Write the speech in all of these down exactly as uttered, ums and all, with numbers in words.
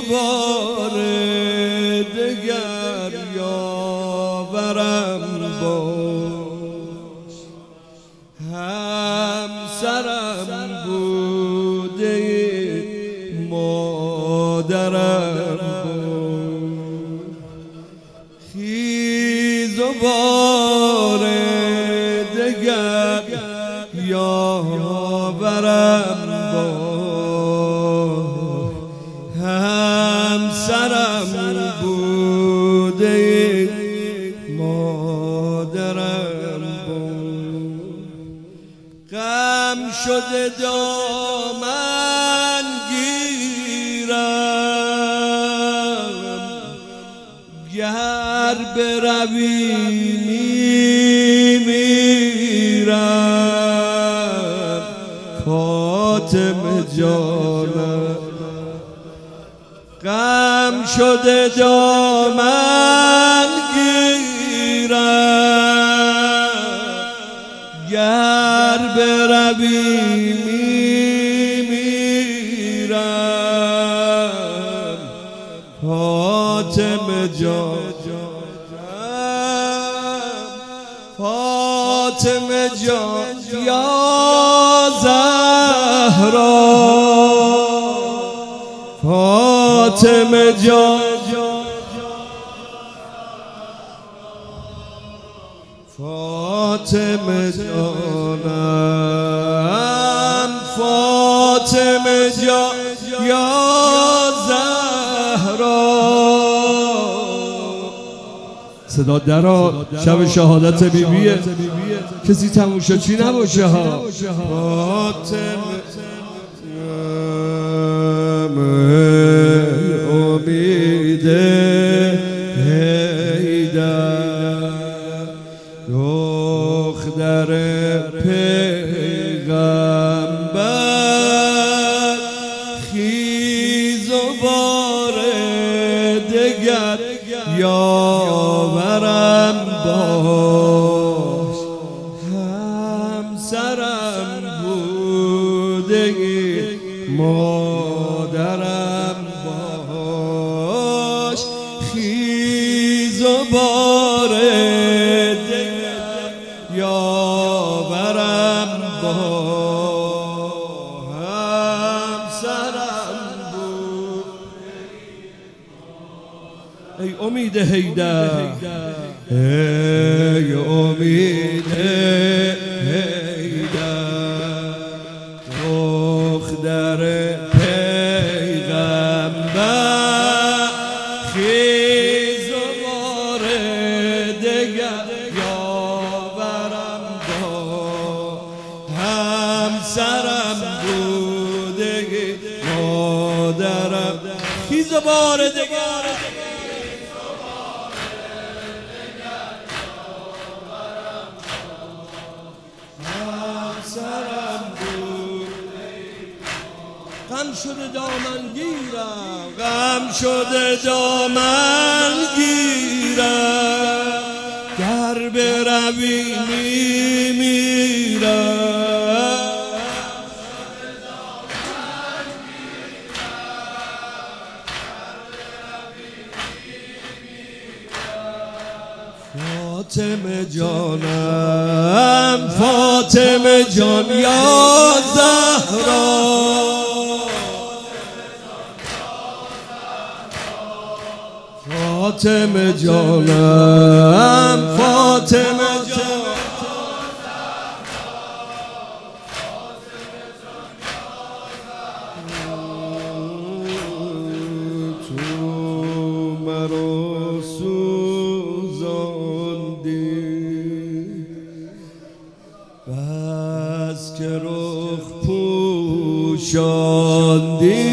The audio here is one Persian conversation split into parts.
بار دگر یاورم باش، همسرم بوده مادرم باش. خیز و بار دگر یاورم باش، همسرم بوده مادرم باش. غم شده دامن گیرم، گر بروی میمیرم. فاطمه جانم غم شده دامن گیرم، گر بروی میمیرم. فاطمه جان فاطمه جان یا زهرا، فاطمه جان فاطمه جانم، فاطمه جان یا زهرا. صدا درا شب شهادت بیبیه، کسی تماشاچی نباشه ها. فاطمه امید حیدر، دختر پیغمبر. خیز و بار دگر یاورم باش، همسرم بوده مادرم باش. خیز و بار دگر یاورم باش، همسرم بوده. ای امید حیدر، ای امید حیدر، دختر پیغمبر. خیز و بار دگر یاورم باش، همسرم بوده مادرم. خیز و بار دگر همسرم بوده. غم شده دامن گیرم، غم شده دامن گیرم، گر بروی میمیرم. فاطمه جانم، فاطمه جان یا زهرا، فاطمه جانم، فاطمه جان تو مرا سوزاندی، بس که رخ پوشاندی.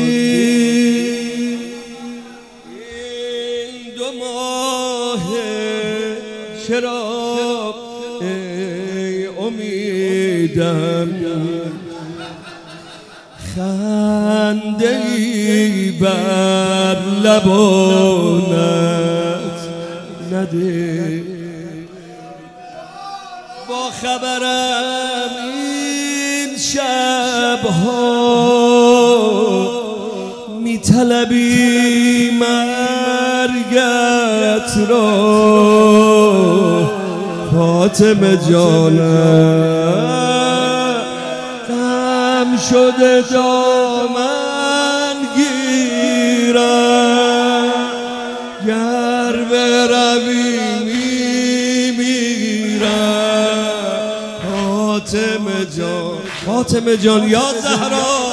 چرا ای امیدم خنده‌ای بر لبانت نده؟ با خبرم این شبها میطلبی دامنت رو فاطمه جانم، غم شده دامن گیرم، گر بروی میمیرم. فاطمه جان، فاطمه جان یا زهرا،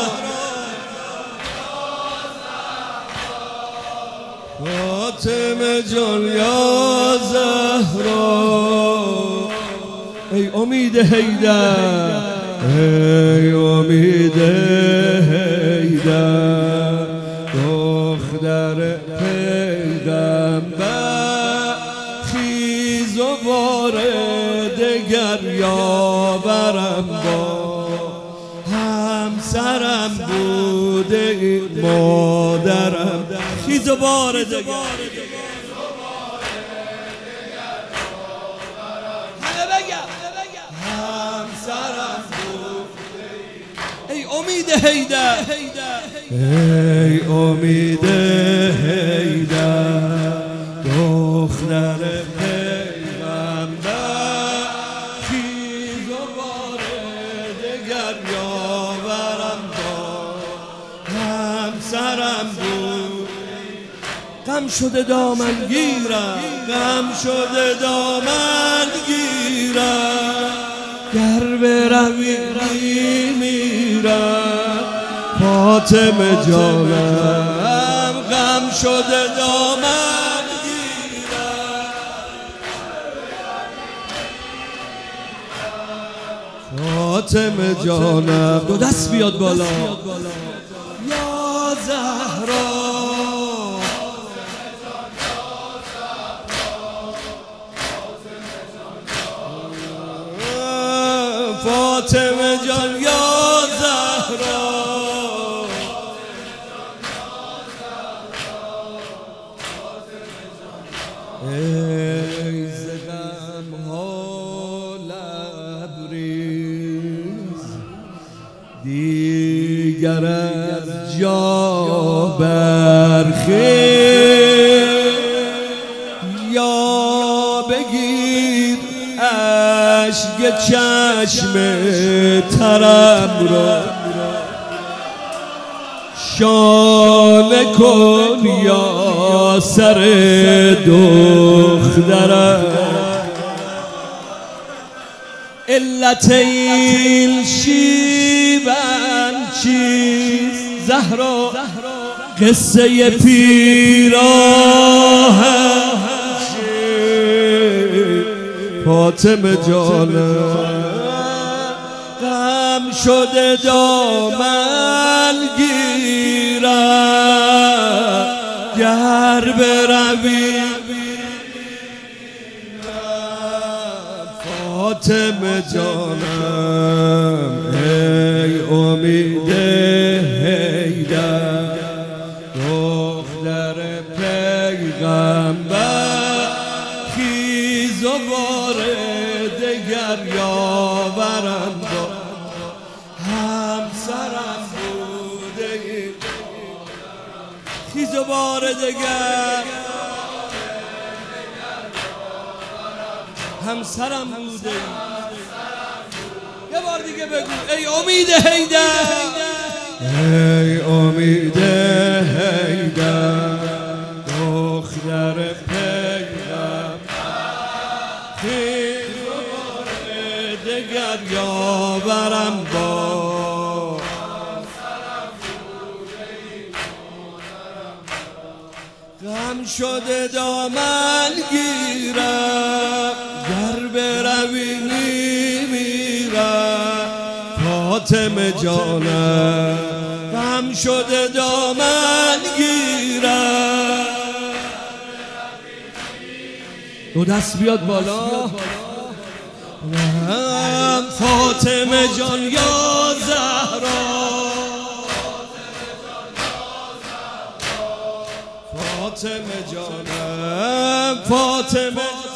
فاطمه جان یا زهرا. ای امید حیدر، ای امید حیدر، دختر پیغمبر، خیز و بار دگر یاورم با همسرم بوده مادرم. خیز و بار دگر همسرم بوده. ای امید حیدر، ای امید حیدر، دختر پیغمبر، خیز و بار دگر یاورم با همسرم بود. غم شده دامن گیرم، غم شده دامن گیرم، گر بروی میمیرم. فاطمه جانم، غم شده دامن گیرم، فاطمه جانم. دو دست بیاد بالا یا زهرا، فاطمه جان یا زهرا. ای ز غم ها لبریز، دیگر از جا برخیز، یا بگیر اشک چشم ترم را، شانه کن یا سر دخترم. علت این شیون چیست زهرا، قصه پیراهن فاطمه جانم، غم شده دامن گیرم، گر بروی فاطمه جانم. ای امید حیدر، دختر پیغمبر، خیز و بار دگر یاورم با همسرم بوده. خیز و بار دگر همسرم بوده. یه بار دیگه بگو ای امید حیدر، ای امید حیدر، دختر پیغمبر، خیز و بار دگر یاورم با غم شده دامن گیرم، گر بروی میمیرم. فاطمه جانم، غم شده دامن گیرم. دو دست بیاد بالا فاطمه جان یا زهرا، فاطمه جانم، فاطمه